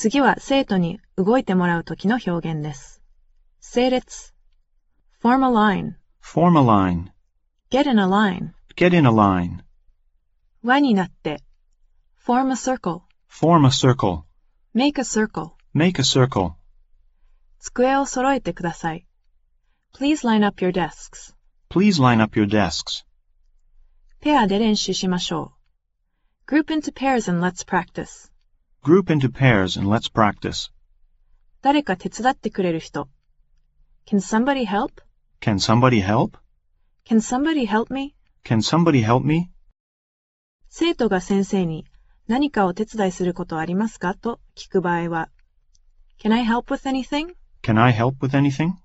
次は生徒に動いてもらうときの表現です。整列 Form a line. Form a line. Get in a line. Get in a line. 輪になって Form a circle. Form a circle. Make a circle. Make a circle. 机を揃えてください。Please line up your desks. Please line up your desks. ペアで練習しましょう。Group into pairs and let's practice. Group into pairs and let's practice. 誰か手伝ってくれる人。Can somebody help? Can somebody help? Can somebody help me? Can somebody help me? 生徒が先生に何かお手伝いすることありますかと聞く場合は Can I help with anything? Can I help with anything?